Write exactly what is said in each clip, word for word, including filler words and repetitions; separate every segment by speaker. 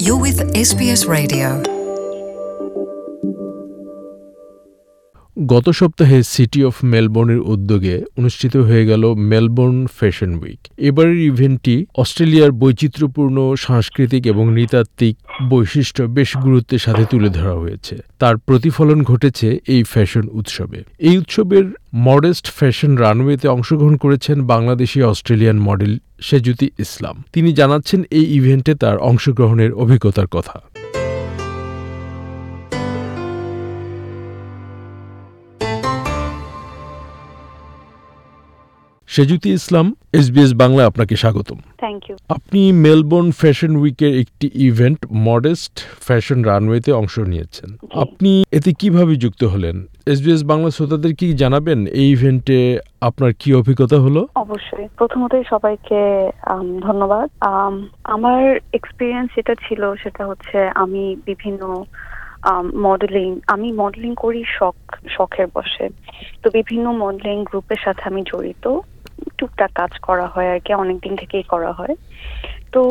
Speaker 1: You're with S B S Radio.
Speaker 2: গত সপ্তাহে city of মেলবোর্নের উদ্যোগে অনুষ্ঠিত হয়ে গেল মেলবোর্ন ফ্যাশন উইক। এবারের ইভেন্টটি অস্ট্রেলিয়ার বৈচিত্র্যপূর্ণ সাংস্কৃতিক এবং নৃতাত্ত্বিক বৈশিষ্ট্য বেশ গুরুত্বের সাথে তুলে ধরা হয়েছে। তার প্রতিফলন ঘটেছে এই ফ্যাশন উৎসবে। এই উৎসবের মডেস্ট ফ্যাশন রানওয়েতে অংশগ্রহণ করেছেন বাংলাদেশি অস্ট্রেলিয়ান মডেল সেজুতি ইসলাম। তিনি জানাচ্ছেন এই ইভেন্টে তার অংশগ্রহণের অভিজ্ঞতার কথা। Sejuti Islam, S B S Bangla, আপনাকে স্বাগতম।
Speaker 3: Thank you.
Speaker 2: আপনি মেলবোর্ন ফ্যাশন উইকের একটি ইভেন্ট মডেস্ট ফ্যাশন রানওয়েতে অংশ নিয়েছেন। আপনি এতে কিভাবে যুক্ত হলেন? এস বি এস বাংলা শ্রোতাদের কি জানাবেন এই ইভেন্টে আপনার কি অভিজ্ঞতা হলো?
Speaker 3: অবশ্যই। প্রথমতই সবাইকে ধন্যবাদ। আমার এক্সপিরিয়েন্স যেটা ছিল সেটা হচ্ছে আমি বিভিন্ন মডেলিং আমি মডেলিং করি শখ শখের বসে। তো বিভিন্ন মডেলিং গ্রুপের সাথে আমি জড়িত, টুকটাক কাজ করা হয় আর কি, অনেকদিন থেকেই করা হয়। তো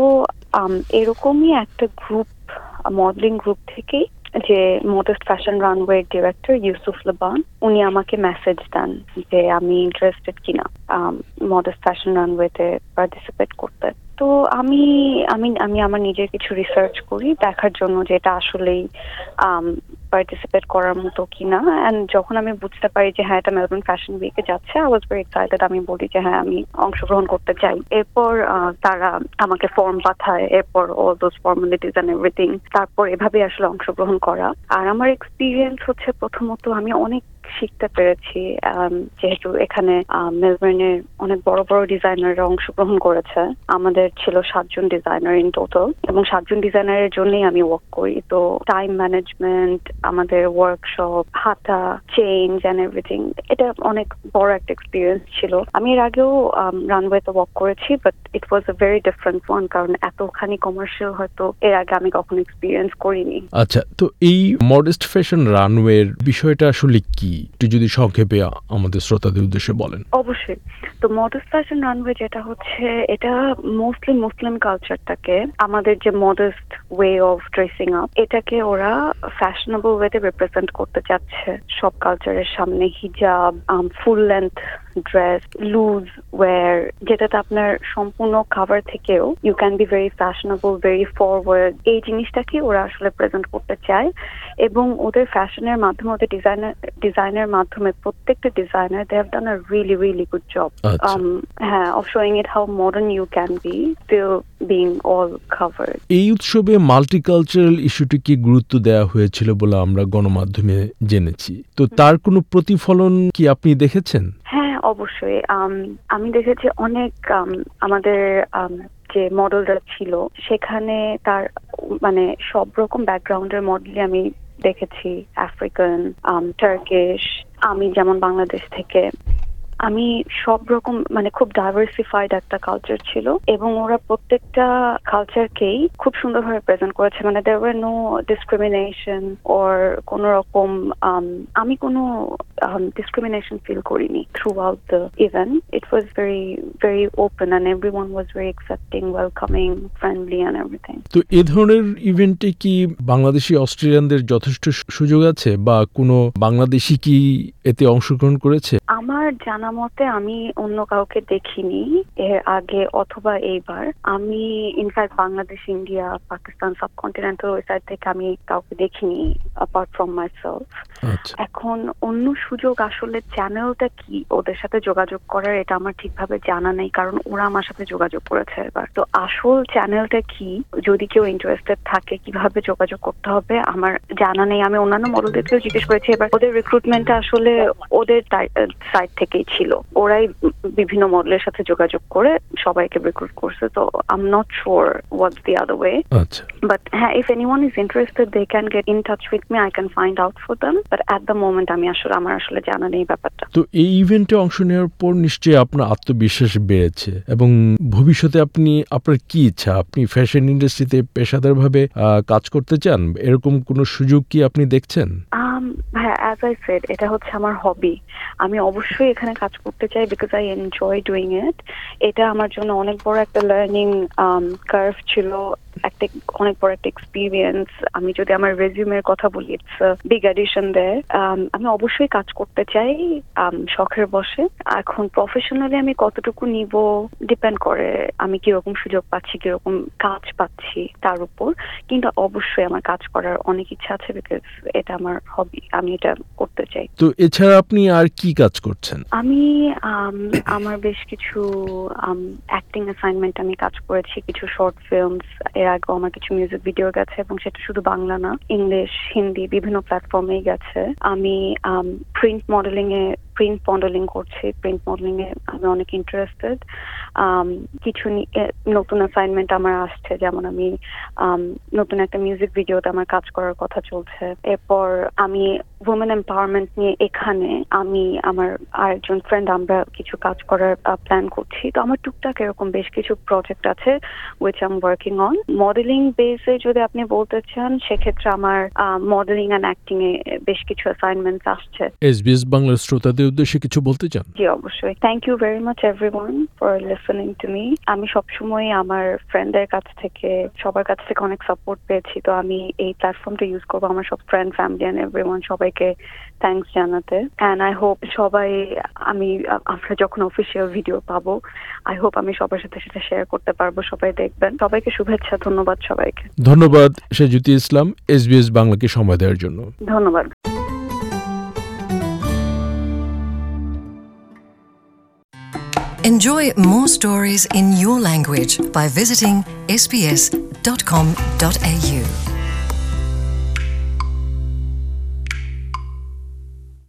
Speaker 3: এরকমই একটা গ্রুপ, মডেলিং গ্রুপ থেকেই যে modest fashion runway director Yusuf Laban, উনি আমাকে মেসেজ দেন যে আমি ইন্টারেস্টেড কিনা মডেস্ট ফ্যাশন রানওয়েতে পার্টিসিপেট করতে। তো আমি আমি আমি আমার নিজের কিছু রিসার্চ করি দেখার জন্য যে এটা আসলেই পার্টিসিপেট করার মতো কিনা। এন্ড যখন আমি বুঝতে পারি যে হ্যাঁ এটা মেলবোর্ন ফ্যাশন উইকে যাচ্ছে, আই ওয়াজ ভেরি এক্সাইটেড। আমি বলি যে হ্যাঁ আমি অংশগ্রহণ করতে চাই। এরপর তারা আমাকে ফর্ম পাঠায়, এরপর all those formalities and everything. তারপর এভাবে আসলে অংশগ্রহণ করা। আর আমার এক্সপিরিয়েন্স হচ্ছে প্রথমত আমি অনেক শিখতে পেরেছি, যেহেতু এখানে মেলবোর্নের অনেক বড় বড় ডিজাইনাররা অংশগ্রহণ করেছে। আমাদের ছিল সাতজন ডিজাইনার ইন টোটাল, এবং সাতজন ডিজাইনারের জন্যই আমি ওয়ার্ক করি। তো টাইম ম্যানেজমেন্ট, আমাদের ওয়ার্কশপ, হাঁটা, চেঞ্জ এন্ড এভরিথিং, এটা অনেক বড় একটা এক্সপিরিয়েন্স ছিল। আমি এর আগেও রানওয়েতে ওয়ার্ক করেছি, but it was a very different one, কারণ এতখানি কমার্শিয়াল হয়তো এর আগে আমি কখনো এক্সপিরিয়েন্স করিনি।
Speaker 2: আচ্ছা, তো এই মডেস্ট ফ্যাশন রানওয়ের বিষয়টা আসলে কি, একটু যদি সংক্ষেপে আমাদের শ্রোতাদের উদ্দেশ্যে বলেন।
Speaker 3: অবশ্যই। তো মডেস্ট ফ্যাশন রানওয়ে যেটা হচ্ছে, এটা মোস্টলি মুসলিম কালচারটাকে, আমাদের যে modest way of dressing up, এটাকে ওরা ফ্যাশনেবল ওয়েতে রিপ্রেজেন্ট করতে চাচ্ছে সব কালচারের সামনে। হিজাব, full length dress, loose wear, যেটাতে আপনার সম্পূর্ণ কাভার থেকেও you can be very fashionable, very forward, এই জিনিসটাকে ওরা আসলে প্রেজেন্ট করতে চায়। এবং ওদের ফ্যাশনের মাধ্যমে, ওদের ডিজাইনার ডিজাইনের মাধ্যমে প্রত্যেকটা designer they have done a really really good job হ্যাঁ of showing it how modern you can be still being all covered.
Speaker 2: এই উৎসবে মাল্টিকালচারাল ইস্যুটিকে গুরুত্ব দেওয়া হয়েছিল বলে আমরা গণমাধ্যমে জেনেছি। তো তার কোনো প্রতিফলন কি আপনি দেখেছেন?
Speaker 3: হ্যাঁ, অবশ্যই। আমি দেখেছি অনেক আমাদের যে মডেলরা ছিল সেখানে তার মানে সব রকম ব্যাকগ্রাউন্ডের মডেলই আমি দেখেছি। আফ্রিকান, টার্কিশ, আমি যেমন বাংলাদেশ থেকে। আমি সব রকম মানে খুব ডাইভার্সিফাইড একটা কালচার ছিল, এবং ওরা প্রত্যেকটা কালচারকেই খুব সুন্দরভাবে প্রেজেন্ট করেছে। মানে there were no discrimination or কোন রকম আমি কোনো ডিসক্রিমিনেশন ফিল করিনি through the event. It was very very open and everyone was very accepting, welcoming, friendly and everything.
Speaker 2: তো এ ধরনের ইভেন্টে কি বাংলাদেশি অস্ট্রেলিয়ানদের যথেষ্ট সুযোগ আছে, বা কোনো বাংলাদেশি কি এতে অংশগ্রহণ করেছে?
Speaker 3: আমার জানা মতে আমি অন্য কাউকে দেখিনি এর আগে অথবা এইবার। আমি in fact Bangladesh, India, Pakistan, subcontinental ওই সাইড থেকে আমি কাউকে দেখিনি অ্যাপার্ট ফ্রম মাই সেলফ। এখন অন্য সুযোগ আসলে চ্যানেলটা কি ওদের সাথে যোগাযোগ করার, এটা আমার ঠিকভাবে জানা নেই, কারণ ওরা আমার সাথে যোগাযোগ করেছে এবার। তো আসল চ্যানেলটা কি, যদি কেউ ইন্টারেস্টেড থাকে কিভাবে যোগাযোগ করতে হবে আমার জানা নেই। আমি অন্যান্য মডেলদেরকেও জিজ্ঞেস করেছি, এবার ওদের রিক্রুটমেন্টটা আসলে ওদের সাইড থেকেই ছিল, ওরাই বিভিন্ন মডেলের সাথে যোগাযোগ করে সবাইকে রিক্রুট করছে। তো I am not sure what's the other way, but হ্যাঁ, if anyone is interested they can get in touch with me, I can find out for them, but at the moment আমি আসলে আমার আসলে জানা নেই ব্যাপারটা।
Speaker 2: তো এই ইভেন্টে অংশ নেওয়ার পর নিশ্চয়ই আপনার আত্মবিশ্বাস বেড়েছে, এবং ভবিষ্যতে আপনি আপনার কি ইচ্ছা, আপনি ফ্যাশন ইন্ডাস্ট্রিতে পেশাদারভাবে কাজ করতে চান? এরকম কোনো সুযোগ কি আপনি দেখছেন?
Speaker 3: হ্যাঁ, অ্যাজ আই সেড এটা হচ্ছে আমার হবি। আমি অবশ্যই এখানে কাজ করতে চাই because I enjoy doing it. এটা আমার জন্য অনেক বড় একটা লার্নিং কার্ভ ছিল, একটা অনেক বড় একটা এক্সপিরিয়েন্স। আমি যদি আমার রেজিউমের কথা বলি, ইটস বিগ অ্যাডিশন দেয়। আমি অবশ্যই কাজ করতে চাই শখের বসে। এখন প্রফেশনালি আমি কতটুকু নিব ডিপেন্ড করে আমি কিরকম সুযোগ পাচ্ছি, কিরকম কাজ পাচ্ছি তার উপর। কিন্তু অবশ্যই আমার কাজ করার অনেক ইচ্ছা আছে বিকজ এটা আমার হবি, আমি এটা করতে চাই।
Speaker 2: তো এছাড়া আপনি আর কি কাজ করছেন?
Speaker 3: আমি আমার বেশ কিছু অ্যাক্টিং অ্যাসাইনমেন্ট আমি কাজ করেছি, কিছু শর্ট ফিল্মস, এর আগেও আমার কিছু মিউজিক ভিডিও গেছে এবং সেটা শুধু বাংলা না, ইংলিশ, হিন্দি বিভিন্ন প্ল্যাটফর্মেই গেছে। আমি প্রিন্ট মডেলিং এ প্রিন্ট মডেলিং করছি, প্রিন্ট মডেলিং এ আমি অনেক ইন্টারেস্টেড। কিছু নতুন অ্যাসাইনমেন্ট আমার আসছে, যেমন আমি নতুন একটা মিউজিক ভিডিওতে আমার কাজ করার কথা চলছে। এরপর আমি উইমেন এম্পাওয়ারমেন্ট নিয়ে এখানে আমি আমার আরেকজন ফ্রেন্ড আমরা কিছু কাজ করার প্ল্যান করছি। তো আমার টুকটাক এরকম বেশ কিছু প্রজেক্ট আছে which I am working on. Modeling বেসে যদি আপনি বলতে চান, সেক্ষেত্রে আমার মডেলিং অ্যান্ড অ্যাক্টিং এ বেশ কিছু অ্যাসাইনমেন্টস আসছে।
Speaker 2: এসবিএস বাংলার শ্রোতাদের উদ্দেশ্যে কিছু বলতে চান?
Speaker 3: জি অবশ্যই। Thank you very much everyone for listening to me. আমি সবসময় আমার ফ্রেন্ডদের কাছ থেকে, সবার কাছ থেকে অনেক সাপোর্ট পেয়েছি। তো আমি এই প্ল্যাটফর্মটা ইউজ করবো আমার সব ফ্রেন্ড, ফ্যামিলি অ্যান্ড এভরিওয়ান সবাইকে থ্যাঙ্কস জানাতে। অ্যান্ড আই হোপ সবাই, আমি আমরা যখন অফিসিয়াল ভিডিও পাবো, আই হোপ আমি সবার সাথে সেটা শেয়ার করতে পারবো, সবাই দেখবেন। সবাইকে শুভেচ্ছা, ধন্যবাদ সবাইকে।
Speaker 2: ধন্যবাদ সেজুতি ইসলাম, এসবিএস বাংলাকে সময় দেওয়ার জন্য।
Speaker 3: ধন্যবাদ।
Speaker 1: Enjoy more stories in your language by visiting s b s dot com dot a u.